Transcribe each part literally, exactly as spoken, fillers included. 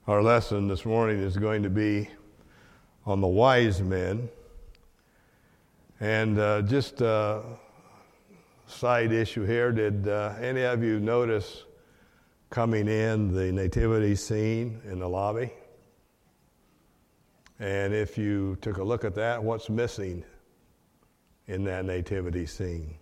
Our lesson this morning is going to be on the wise men. And uh, just a side issue here, did uh, any of you notice coming in the nativity scene in the lobby? And if you took a look at that, what's missing in that nativity scene?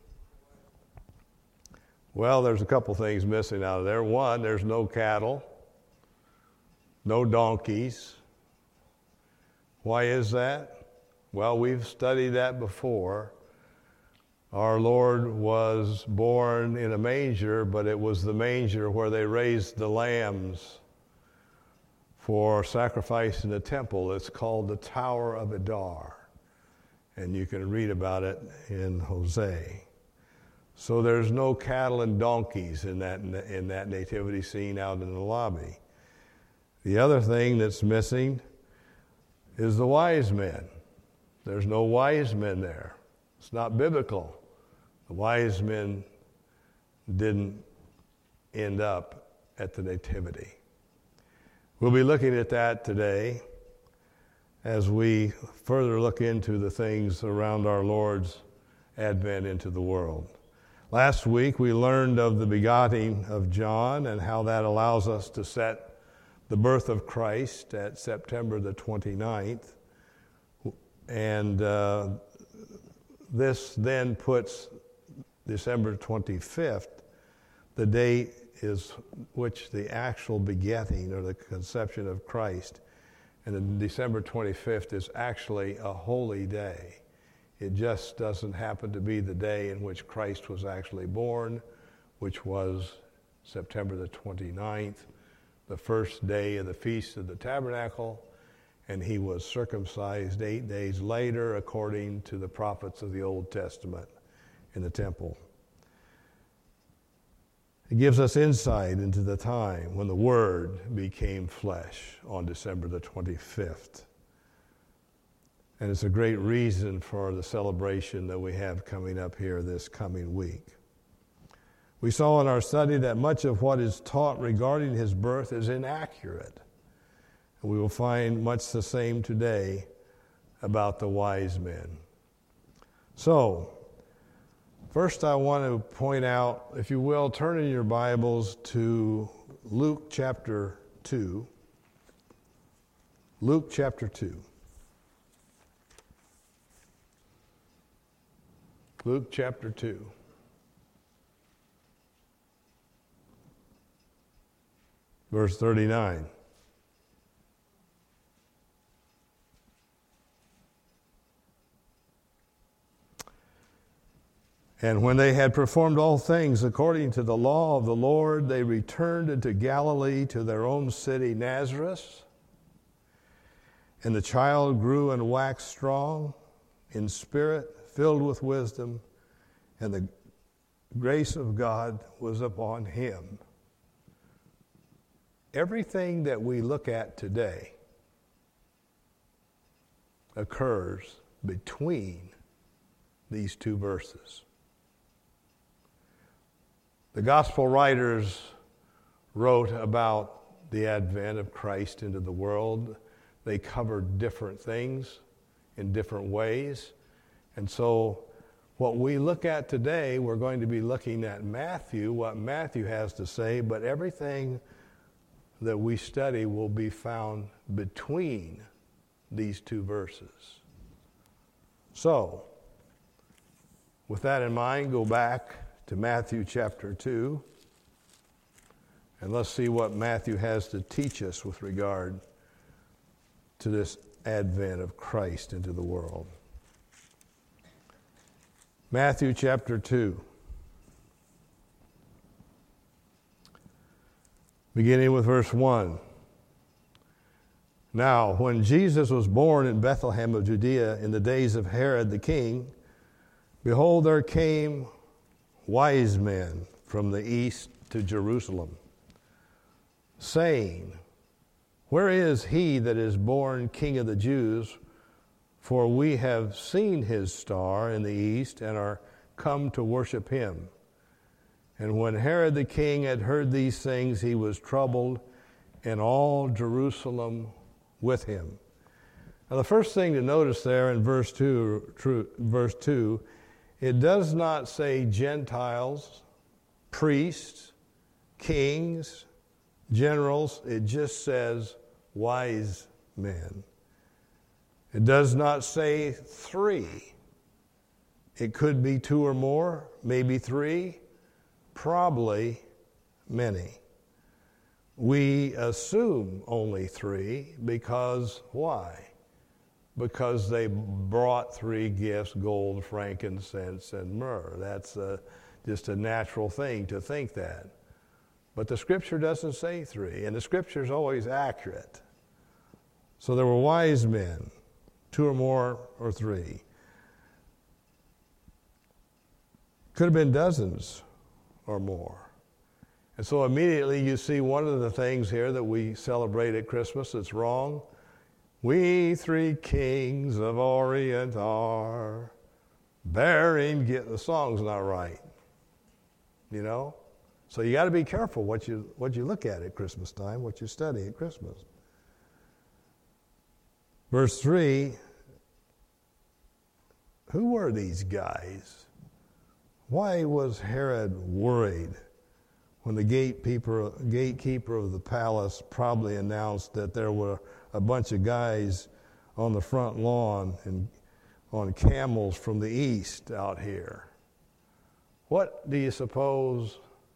Well, there's a couple things missing out of there. One, there's no cattle. No donkeys. Why is that? Well, we've studied that before. Our Lord was born in a manger, but it was the manger where they raised the lambs for sacrifice in the temple. It's called the Tower of Adar, and you can read about it in Hosea. So there's no cattle and donkeys in that in that nativity scene out in the lobby. The other thing that's missing is the wise men. There's no wise men there. It's not biblical. The wise men didn't end up at the nativity. We'll be looking at that today as we further look into the things around our Lord's advent into the world. Last week we learned of the begetting of John and how that allows us to set the birth of Christ at September the twenty-ninth. And uh, this then puts December twenty-fifth, the date is which the actual begetting or the conception of Christ. And then December twenty-fifth is actually a holy day. It just doesn't happen to be the day in which Christ was actually born, which was September the twenty-ninth. The first day of the Feast of the Tabernacle, and he was circumcised eight days later according to the prophets of the Old Testament in the temple. It gives us insight into the time when the Word became flesh on December the twenty-fifth. And it's a great reason for the celebration that we have coming up here this coming week. We saw in our study that much of what is taught regarding his birth is inaccurate. And we will find much the same today about the wise men. So, first I want to point out, if you will, turn in your Bibles to Luke chapter two. Luke chapter two. Luke chapter two. Verse thirty-nine. And when they had performed all things according to the law of the Lord, they returned into Galilee to their own city Nazareth. And the child grew and waxed strong in spirit, filled with wisdom, and the grace of God was upon him. Everything that we look at today occurs between these two verses. The gospel writers wrote about the advent of Christ into the world. They covered different things in different ways. And so what we look at today, we're going to be looking at Matthew, what Matthew has to say, but everything that we study will be found between these two verses. So, with that in mind, go back to Matthew chapter two, and let's see what Matthew has to teach us with regard to this advent of Christ into the world. Matthew chapter two. Beginning with verse one. Now, when Jesus was born in Bethlehem of Judea in the days of Herod the king, behold, there came wise men from the east to Jerusalem, saying, Where is he that is born King of the Jews? For we have seen his star in the east and are come to worship him. And when Herod the king had heard these things, he was troubled, and all Jerusalem with him. Now the first thing to notice there in verse two, true, verse two, it does not say Gentiles, priests, kings, generals. It just says wise men. It does not say three. It could be two or more, maybe three, probably many. We assume only three because why? Because they brought three gifts, gold, frankincense, and myrrh. That's a, just a natural thing to think that. But the Scripture doesn't say three, and the Scripture is always accurate. So there were wise men, two or more or three. Could have been dozens or more. And so immediately you see one of the things here that we celebrate at Christmas that's wrong. We three kings of Orient are bearing gifts. The song's not right, you know? So you got to be careful what you what you look at at Christmas time, what you study at Christmas. Verse three, who were these guys? Why was Herod worried when the gatekeeper, gatekeeper of the palace probably announced that there were a bunch of guys on the front lawn and on camels from the east out here? What do you suppose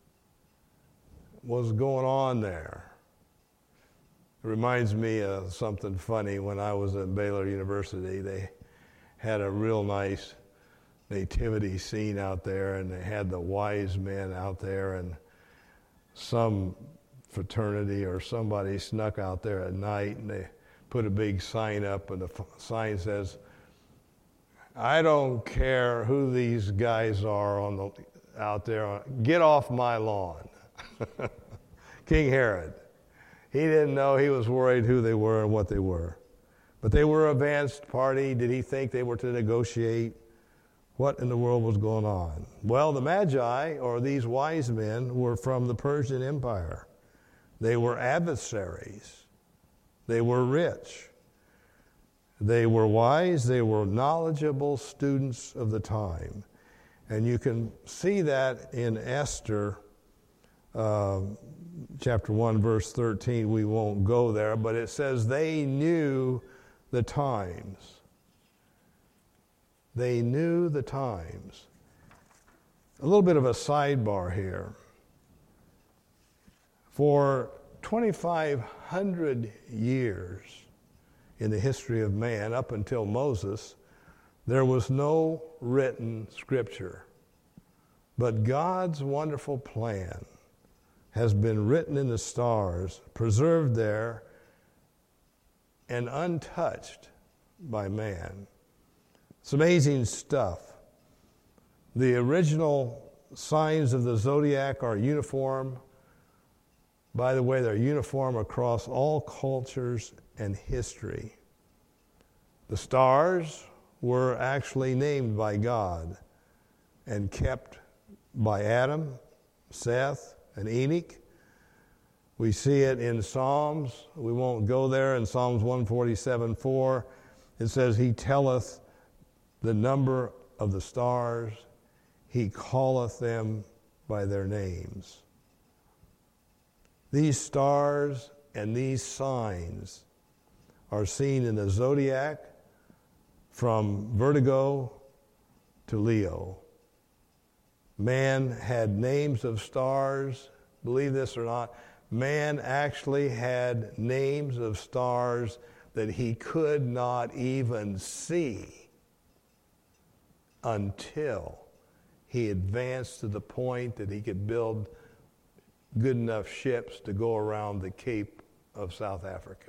was going on there? It reminds me of something funny. When I was at Baylor University, they had a real nice nativity scene out there, and they had the wise men out there, and some fraternity or somebody snuck out there at night, and they put a big sign up, and the f- sign says, I don't care who these guys are on the out there, get off my lawn. King Herod. He didn't know. He was worried who they were and what they were. But they were an advanced party. Did he think they were to negotiate? What in the world was going on? Well, the Magi, or these wise men, were from the Persian Empire. They were adversaries. They were rich. They were wise. They were knowledgeable students of the time. And you can see that in Esther uh, chapter one, verse thirteen. We won't go there, but it says they knew the times. They knew the times. A little bit of a sidebar here. For twenty-five hundred years in the history of man, up until Moses, there was no written scripture. But God's wonderful plan has been written in the stars, preserved there, and untouched by man. It's amazing stuff. The original signs of the zodiac are uniform. By the way, they're uniform across all cultures and history. The stars were actually named by God and kept by Adam, Seth, and Enoch. We see it in Psalms. We won't go there. In Psalms one forty-seven four, it says, He telleth the number of the stars. He calleth them by their names. These stars and these signs are seen in the zodiac from Virgo to Leo. Man had names of stars. Believe this or not, man actually had names of stars that he could not even see until he advanced to the point that he could build good enough ships to go around the Cape of South Africa.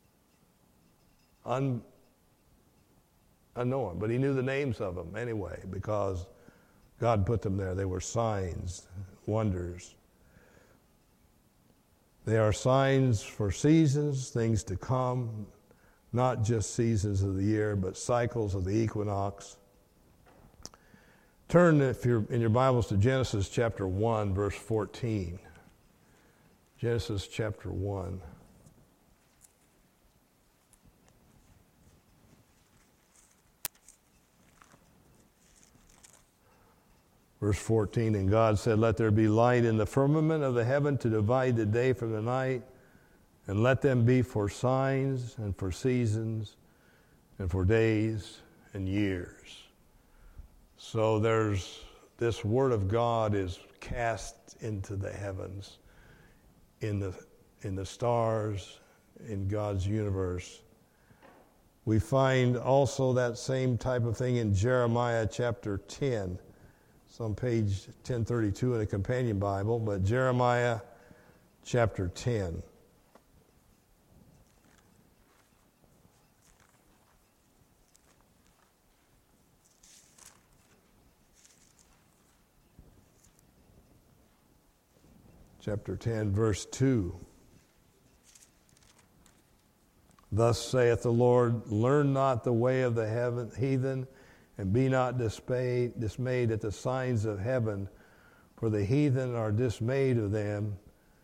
Un- unknown, but he knew the names of them anyway because God put them there. They were signs, wonders. They are signs for seasons, things to come, not just seasons of the year, but cycles of the equinox. Turn, if you're in your Bibles, to Genesis chapter one, verse fourteen. Genesis chapter one. Verse fourteen, and God said, let there be light in the firmament of the heaven to divide the day from the night, and let them be for signs and for seasons and for days and years. So there's this word of God is cast into the heavens, in the in the stars, in God's universe. We find also that same type of thing in Jeremiah chapter ten. It's on page ten thirty-two in a companion Bible, but Jeremiah chapter ten. Chapter ten, verse two. Thus saith the Lord, learn not the way of the heaven, heathen, and be not dismayed, dismayed at the signs of heaven, for the heathen are dismayed of them.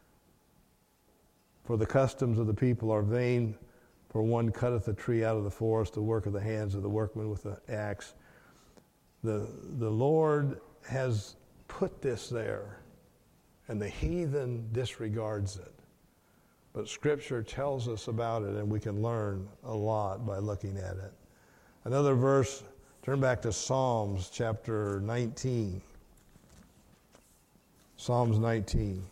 For the customs of the people are vain, for one cutteth a tree out of the forest, the work of the hands of the workman with the axe. The, the Lord has put this there, and the heathen disregards it. But Scripture tells us about it, and we can learn a lot by looking at it. Another verse, turn back to Psalms chapter nineteen. Psalms nineteen.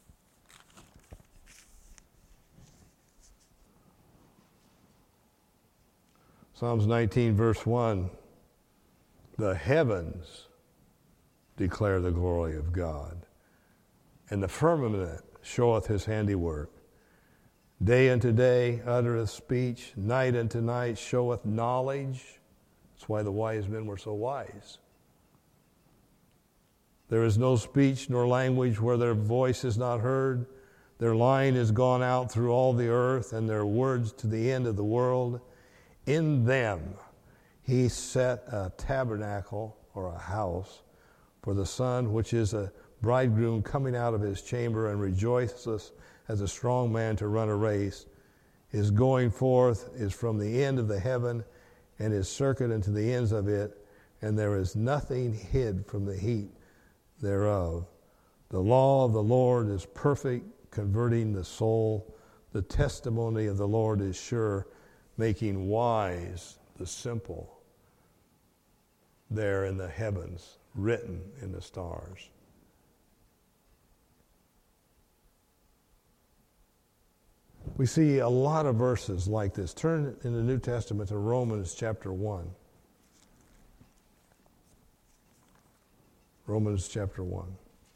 Psalms nineteen, verse one. The heavens declare the glory of God, and the firmament showeth his handiwork. Day unto day uttereth speech, night unto night showeth knowledge. That's why the wise men were so wise. There is no speech nor language where their voice is not heard. Their line is gone out through all the earth, and their words to the end of the world. In them he set a tabernacle, or a house, for the sun, which is a bridegroom coming out of his chamber, and rejoiceth as a strong man to run a race. His going forth is from the end of the heaven, and his circuit unto the ends of it, and there is nothing hid from the heat thereof. The law of the Lord is perfect, converting the soul. The testimony of the Lord is sure, making wise the simple. There in the heavens, written in the stars. We see a lot of verses like this. Turn in the New Testament to Romans chapter one. Romans chapter one.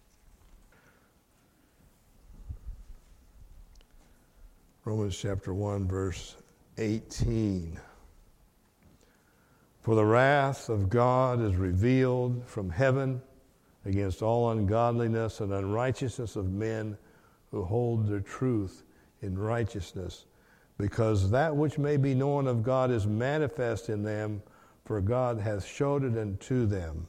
Romans chapter one, verse eighteen. For the wrath of God is revealed from heaven against all ungodliness and unrighteousness of men who hold the truth in righteousness, because that which may be known of God is manifest in them, for God hath showed it unto them.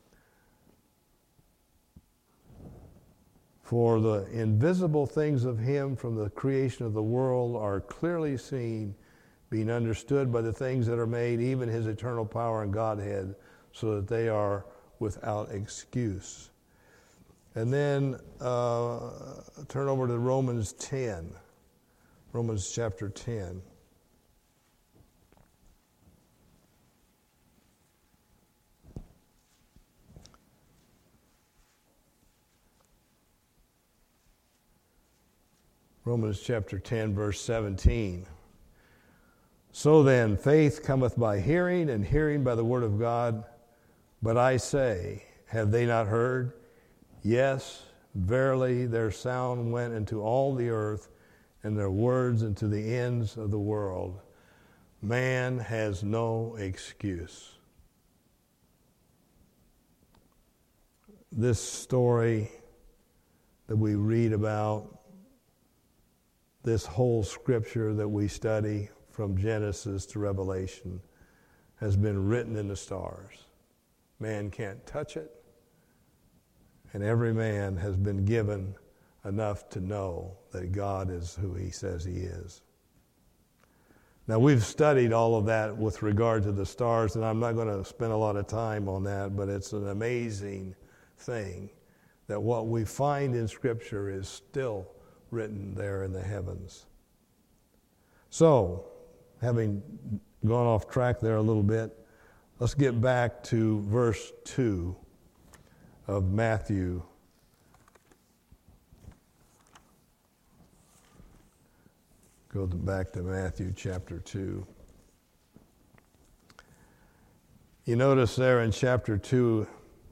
For the invisible things of him from the creation of the world are clearly seen, being understood by the things that are made, even his eternal power and Godhead, so that they are without excuse. And then uh, turn over to Romans ten. Romans chapter ten. Romans chapter ten, verse seventeen. So then, faith cometh by hearing, and hearing by the word of God. But I say, have they not heard? Yes, verily, their sound went into all the earth, and their words into the ends of the world. Man has no excuse. This story that we read about, this whole scripture that we study from Genesis to Revelation, has been written in the stars. Man can't touch it, and every man has been given enough to know that God is who he says he is. Now, we've studied all of that with regard to the stars, and I'm not going to spend a lot of time on that, but it's an amazing thing, that what we find in Scripture is still written there in the heavens. So, having gone off track there a little bit, let's get back to verse two of Matthew. Go back to Matthew chapter two. You notice there in chapter two,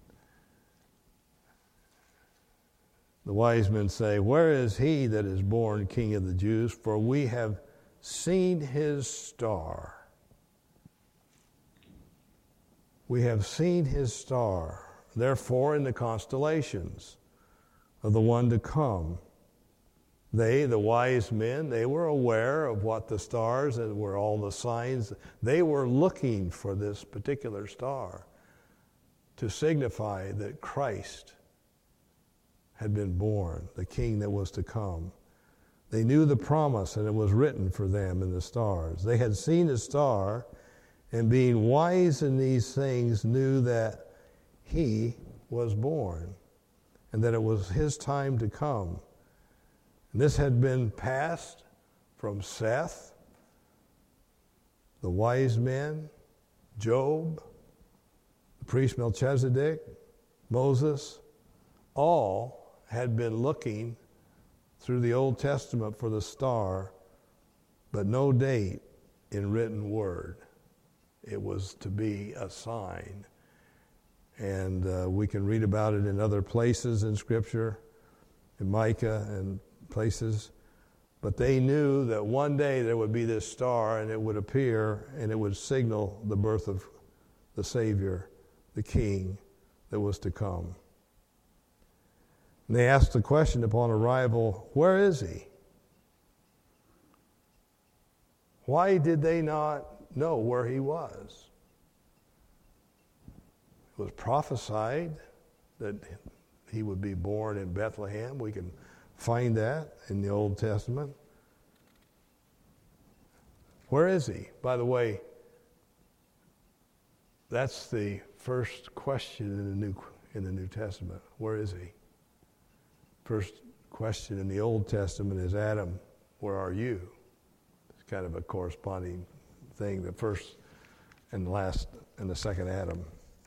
the wise men say, "Where is he that is born King of the Jews? For we have seen his star." We have seen his star, therefore in the constellations of the one to come. They, the wise men, they were aware of what the stars and were all the signs. They were looking for this particular star to signify that Christ had been born, the king that was to come. They knew the promise, and it was written for them in the stars. They had seen the star, and being wise in these things, knew that he was born, and that it was his time to come. And this had been passed from Seth, the wise men, Job, the priest Melchizedek, Moses, all had been looking through the Old Testament for the star, but no date in written word. It was to be a sign. And uh, we can read about it in other places in Scripture, in Micah and places. But they knew that one day there would be this star, and it would appear, and it would signal the birth of the Savior, the King that was to come. And they asked the question upon arrival, "Where is he?" Why did they not know where he was? It was prophesied that he would be born in Bethlehem. We can find that in the Old Testament. Where is he? By the way, that's the first question in the New in the New Testament. Where is he? First question in the Old Testament is, Adam, where are you? It's kind of a corresponding thing, the first and the last and the second Adam.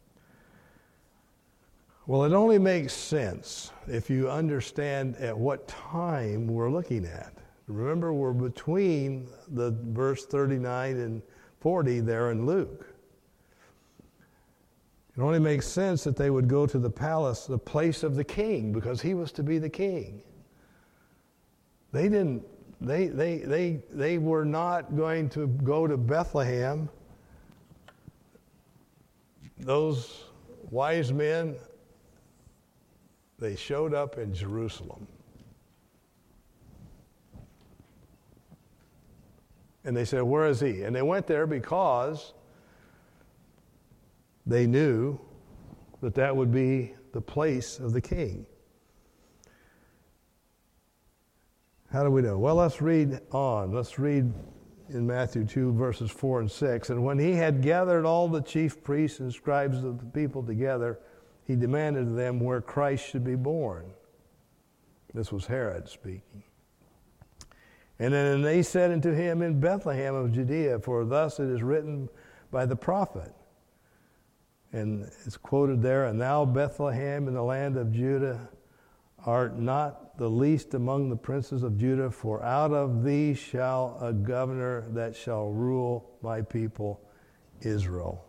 Well, it only makes sense if you understand at what time we're looking at. Remember, we're between the verse thirty-nine and forty there in Luke. It only makes sense that they would go to the palace, the place of the king, because he was to be the king. They didn't, they, they, they, they were not going to go to Bethlehem. Those wise men, they showed up in Jerusalem. And they said, "Where is he?" And they went there because they knew that that would be the place of the king. How do we know? Well, let's read on. Let's read in Matthew two, verses four and six. "And when he had gathered all the chief priests and scribes of the people together, he demanded of them where Christ should be born." This was Herod speaking. "And then they said unto him, In Bethlehem of Judea, for thus it is written by the prophet." And it's quoted there, "And thou, Bethlehem, in the land of Judah, art not the least among the princes of Judah, for out of thee shall a governor that shall rule my people Israel."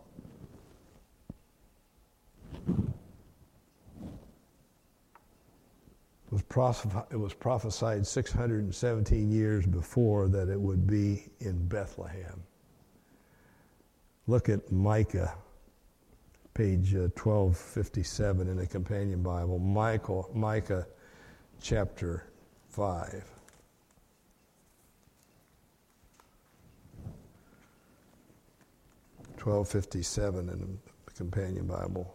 It was, prophes- it was prophesied six hundred seventeen years before that it would be in Bethlehem. Look at Micah, page uh, twelve fifty-seven in the Companion Bible. Michael, Micah chapter five. twelve fifty-seven in the Companion Bible.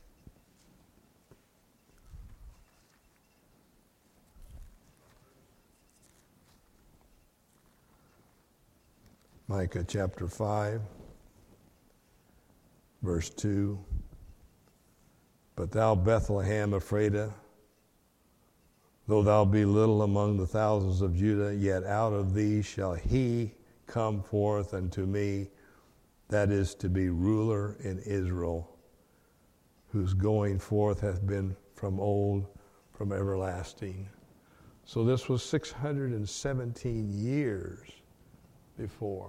Micah chapter five, verse two. But thou, Bethlehem Ephratah, though thou be little among the thousands of Judah, yet out of thee shall he come forth unto me, that is to be ruler in Israel, whose going forth hath been from old, from everlasting. So this was six hundred seventeen years before.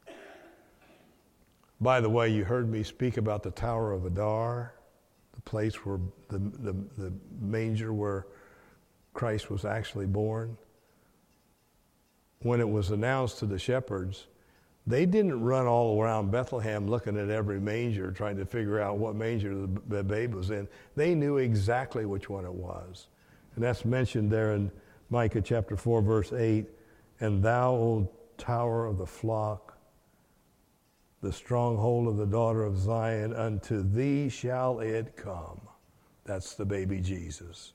By the way, you heard me speak about the Tower of Adar, the place where the, the, the manger where Christ was actually born. When it was announced to the shepherds, they didn't run all around Bethlehem looking at every manger, trying to figure out what manger the, the babe was in. They knew exactly which one it was. And that's mentioned there in Micah chapter four, verse eight. And thou, O tower of the flock, the stronghold of the daughter of Zion, unto thee shall it come. That's the baby Jesus.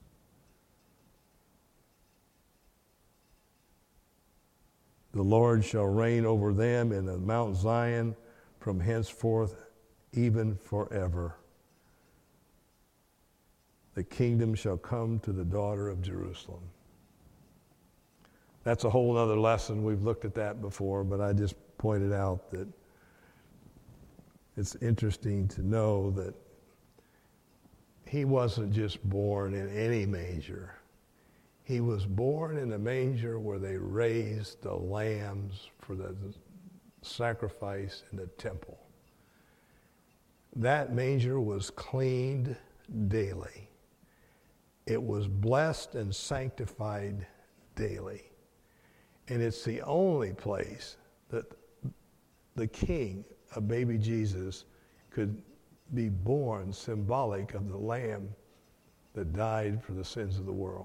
The Lord shall reign over them in the Mount Zion from henceforth, even forever. The kingdom shall come to the daughter of Jerusalem. That's a whole other lesson. We've looked at that before, but I just pointed out that it's interesting to know that he wasn't just born in any manger. He was born in a manger where they raised the lambs for the sacrifice in the temple. That manger was cleaned daily. It was blessed and sanctified daily. And it's the only place that the king, a baby Jesus, could be born, symbolic of the Lamb that died for the sins of the world.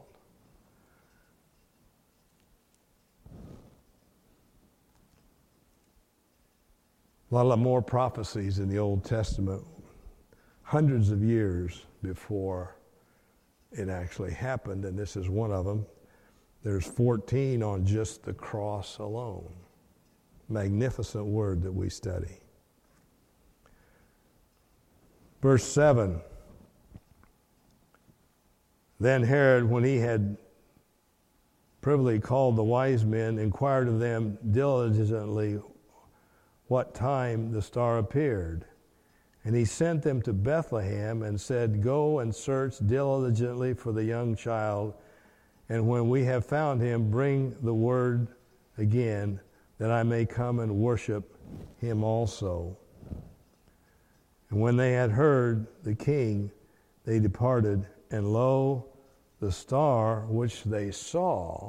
A lot of more prophecies in the Old Testament, hundreds of years before it actually happened, and this is one of them. There's fourteen on just the cross alone. Magnificent word that we study. Verse seven. Then Herod, when he had privily called the wise men, inquired of them diligently what time the star appeared. And he sent them to Bethlehem and said, Go and search diligently for the young child, and when we have found him, bring the word again, that I may come and worship him also. And when they had heard the king, they departed, and lo, the star which they saw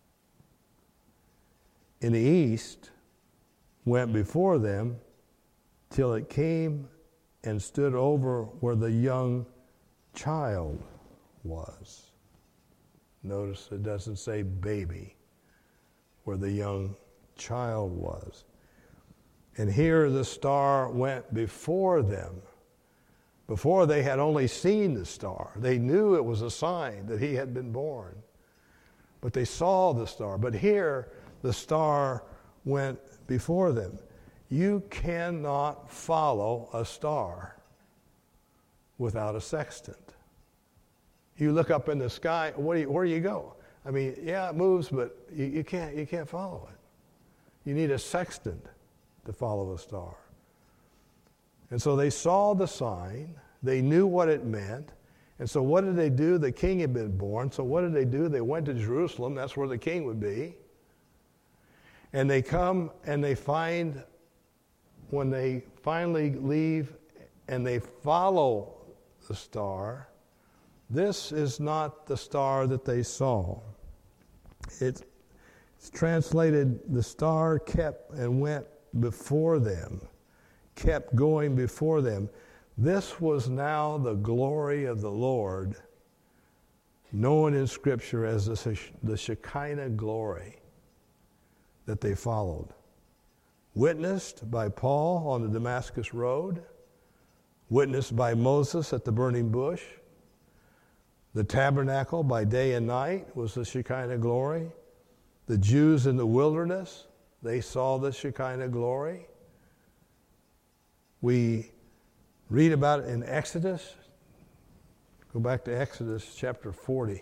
in the east went before them till it came and stood over where the young child was. Notice it doesn't say baby, where the young child was. And here the star went before them. Before, they had only seen the star. They knew it was a sign that he had been born. But they saw the star. But here, the star went before them. You cannot follow a star without a sextant. You look up in the sky, where do you, where do you go? I mean, yeah, it moves, but you, you can't you can't follow it. You need a sextant to follow a star. And so they saw the sign, they knew what it meant, and so what did they do? The king had been born, so what did they do? They went to Jerusalem, that's where the king would be. And they come and they find, when they finally leave and they follow the star, this is not the star that they saw. It's, it's translated, the star kept and went before them, kept going before them. This was now the glory of the Lord, known in Scripture as the, the Shekinah glory that they followed. Witnessed by Paul on the Damascus Road, witnessed by Moses at the burning bush. The tabernacle by day and night was the Shekinah glory. The Jews in the wilderness, they saw the Shekinah glory. We read about it in Exodus Go back to Exodus chapter forty.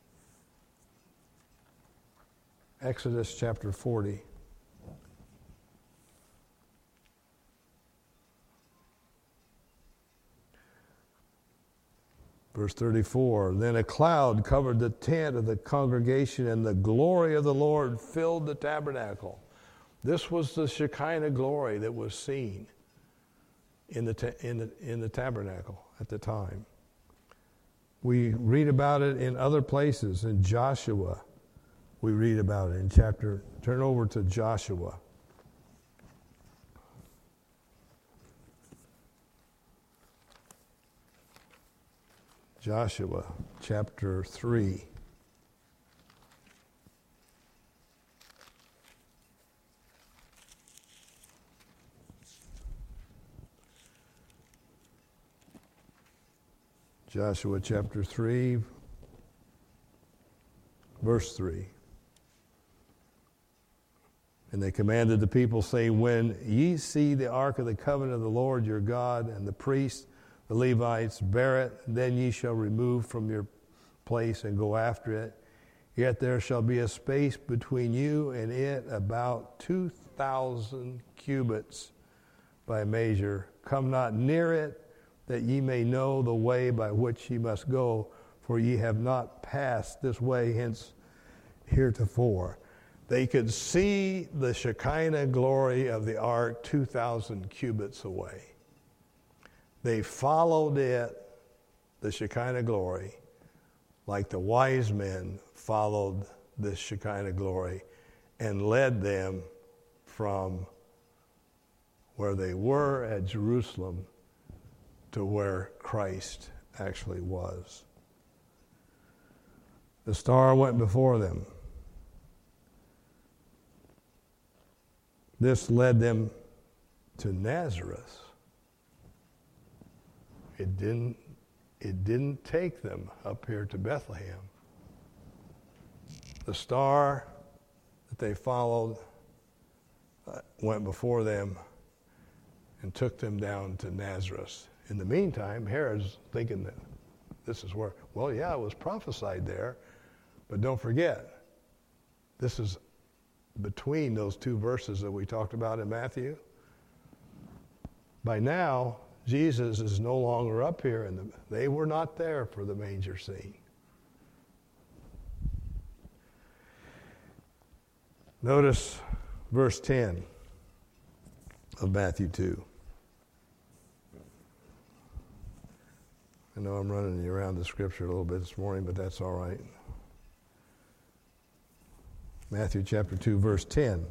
Exodus chapter forty. Verse thirty-four, then a cloud covered the tent of the congregation, and the glory of the Lord filled the tabernacle. This was the Shekinah glory that was seen in the, ta- in the, in the tabernacle at the time. We read about it in other places. In Joshua, we read about it in chapter, turn over to Joshua. Joshua chapter three. Joshua chapter three, verse three. And they commanded the people, saying, when ye see the ark of the covenant of the Lord your God, and the priests, the Levites, bear it, then ye shall remove from your place and go after it. Yet there shall be a space between you and it about two thousand cubits by measure. Come not near it, that ye may know the way by which ye must go, for ye have not passed this way hence heretofore. They could see the Shekinah glory of the ark two thousand cubits away. They followed it, the Shekinah glory, like the wise men followed the Shekinah glory and led them from where they were at Jerusalem to where Christ actually was. The star went before them. This led them to Nazareth. It didn't, it didn't take them up here to Bethlehem. The star that they followed uh, went before them and took them down to Nazareth. In the meantime, Herod's thinking that this is where, well, yeah, it was prophesied there, but don't forget, this is between those two verses that we talked about in Matthew. By now, Jesus is no longer up here, and the, they were not there for the manger scene. Notice verse ten of Matthew two. I know I'm running you around the scripture a little bit this morning, but that's all right. Matthew chapter two, verse ten.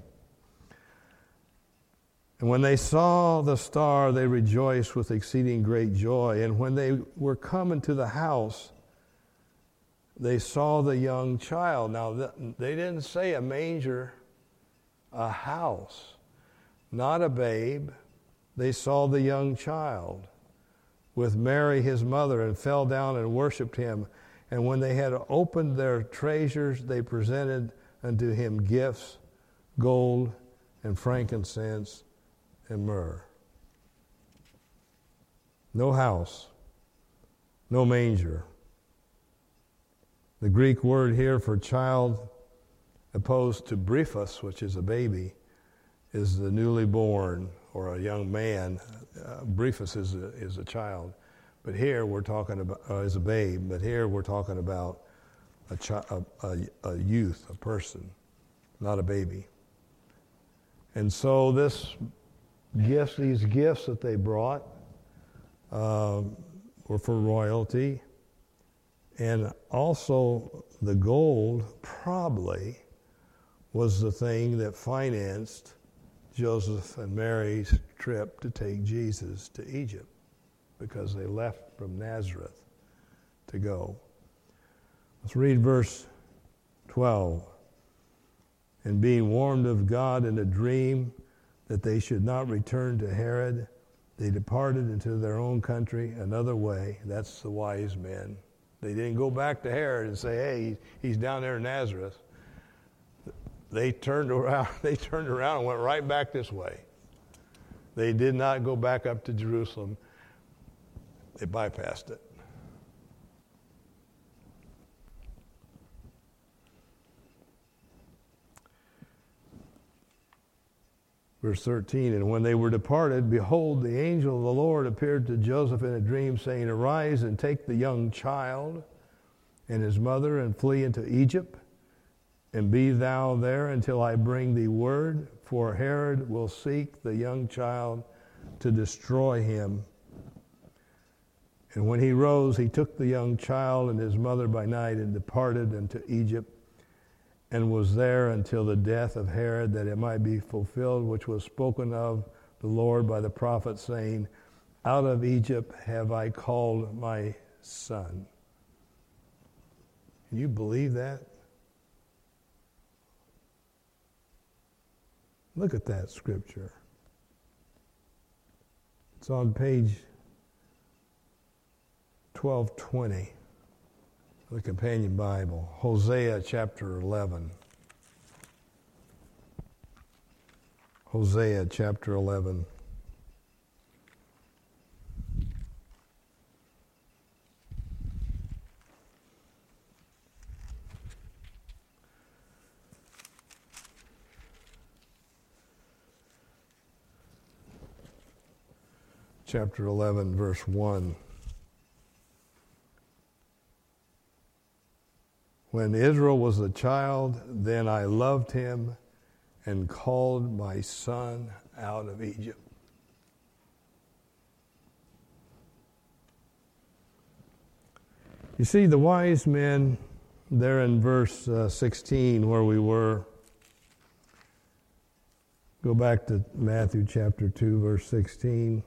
And when they saw the star, they rejoiced with exceeding great joy. And when they were come into the house, they saw the young child. Now, they didn't say a manger, a house, not a babe. They saw the young child with Mary his mother, and fell down and worshipped him. And when they had opened their treasures, they presented unto him gifts, gold and frankincense and myrrh. No house, no manger. The Greek word here for child, opposed to brephos, which is a baby, is the newly born or a young man. Uh, brephos is a, is a child, but here we're talking about uh, is a babe. But here we're talking about a, chi- a, a, a youth, a person, not a baby. And so this gifts, these gifts that they brought, uh, were for royalty, and also the gold probably was the thing that financed Joseph and Mary's trip to take Jesus to Egypt, because they left from Nazareth to go. Let's read verse twelve. And being warned of God in a dream that they should not return to Herod, they departed into their own country another way. That's the wise men. They didn't go back to Herod and say, hey, he's down there in Nazareth. They turned around, they turned around and went right back this way. They did not go back up to Jerusalem. They bypassed it. Verse thirteen, and when they were departed, behold, the angel of the Lord appeared to Joseph in a dream, saying, Arise and take the young child and his mother and flee into Egypt, and be thou there until I bring thee word, for Herod will seek the young child to destroy him. And when he rose, he took the young child and his mother by night and departed into Egypt, and was there until the death of Herod, that it might be fulfilled which was spoken of the Lord by the prophet, saying, Out of Egypt have I called my son. Can you believe that? Look at that scripture. It's on page twelve twenty. The Companion Bible, Hosea chapter eleven. Hosea chapter eleven. Chapter eleven, verse one. When Israel was a child, then I loved him and called my son out of Egypt. You see, the wise men, there in verse uh, sixteen where we were, go back to Matthew chapter two, verse sixteen.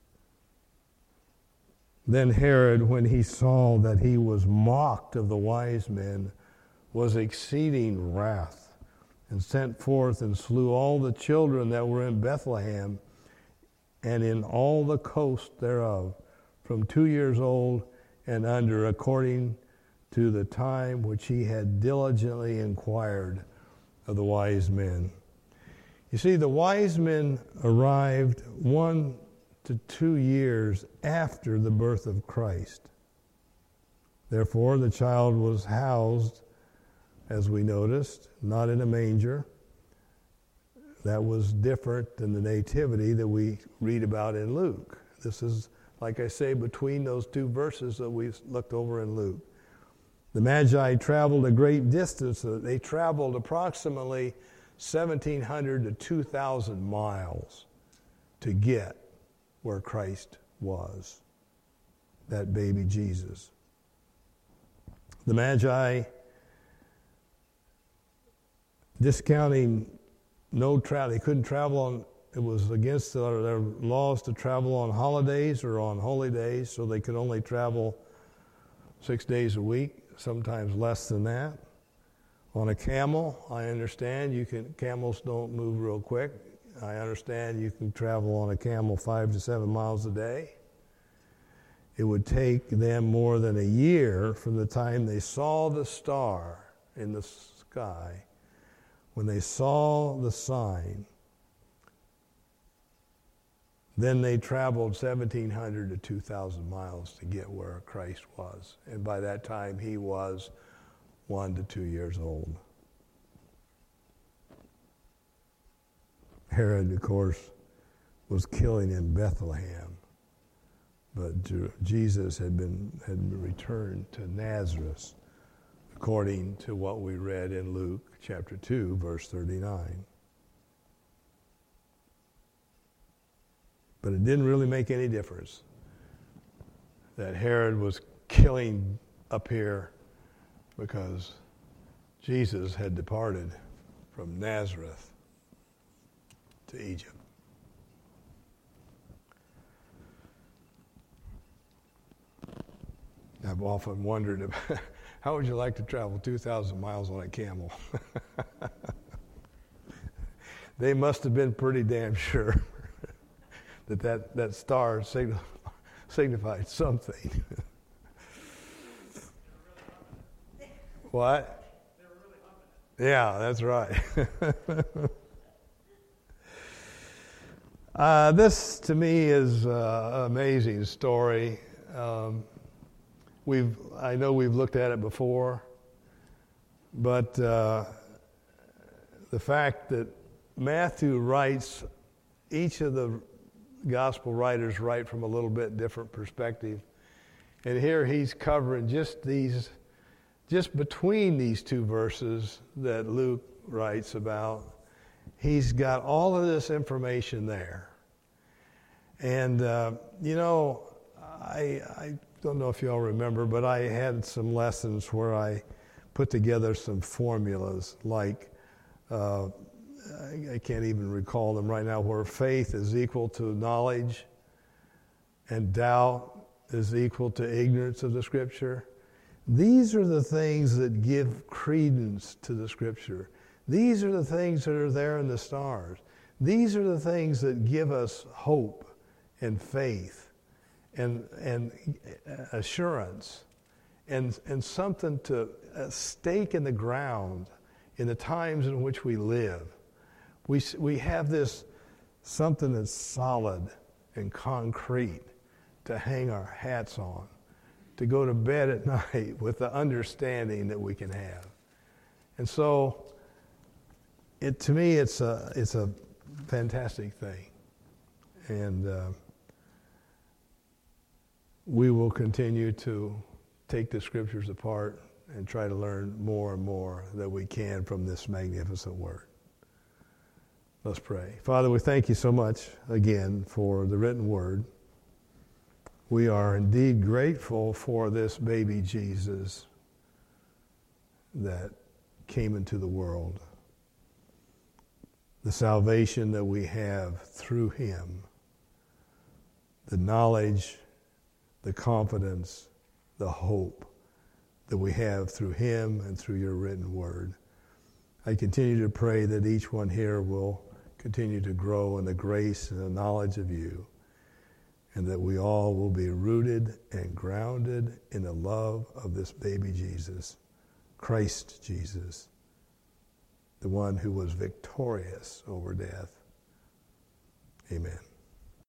Then Herod, when he saw that he was mocked of the wise men, was exceeding wrath, and sent forth and slew all the children that were in Bethlehem and in all the coast thereof, from two years old and under, according to the time which he had diligently inquired of the wise men. You see, the wise men arrived one to two years after the birth of Christ. Therefore, the child was housed, as we noticed, not in a manger. That was different than the nativity that we read about in Luke. This is, like I say, between those two verses that we looked over in Luke. The Magi traveled a great distance. They traveled approximately seventeen hundred to two thousand miles to get where Christ was, that baby Jesus. The Magi, discounting no travel, they couldn't travel on, it was against their, their laws to travel on holidays or on holy days, so they could only travel six days a week, sometimes less than that. On a camel, I understand you can, camels don't move real quick. I understand you can travel on a camel five to seven miles a day. It would take them more than a year from the time they saw the star in the sky, when they saw the sign. Then they traveled seventeen hundred to two thousand miles to get where Christ was. And by that time, he was one to two years old. Herod, of course, was killing in Bethlehem, but Jesus had been had returned to Nazareth, according to what we read in Luke chapter two, verse thirty-nine. But it didn't really make any difference that Herod was killing up here, because Jesus had departed from Nazareth to Egypt. I've often wondered about, how would you like to travel two thousand miles on a camel? They must have been pretty damn sure that that, that star sign, signified something. What? Yeah, that's right. uh, this, to me, is uh, an amazing story. Um, we've, I know we've looked at it before, but uh, the fact that Matthew writes each of the gospel writers write from a little bit different perspective. And here he's covering just these, just between these two verses that Luke writes about. He's got all of this information there. And, uh, you know, I, I don't know if you all remember, but I had some lessons where I put together some formulas like, uh, I, I can't even recall them right now, where faith is equal to knowledge and doubt is equal to ignorance of the Scripture. These are the things that give credence to the Scripture. These are the things that are there in the stars. These are the things that give us hope and faith and and assurance and and something to a stake in the ground in the times in which we live. We we have this something that's solid and concrete to hang our hats on, to go to bed at night with the understanding that we can have. And so, it to me, it's a it's a fantastic thing, and uh, we will continue to take the Scriptures apart and try to learn more and more that we can from this magnificent Word. Let's pray. Father, we thank you so much again for the written Word. We are indeed grateful for this baby Jesus that came into the world, the salvation that we have through him, the knowledge, the confidence, the hope that we have through him and through your written word. I continue to pray that each one here will continue to grow in the grace and the knowledge of you, and that we all will be rooted and grounded in the love of this baby Jesus, Christ Jesus, the one who was victorious over death. Amen.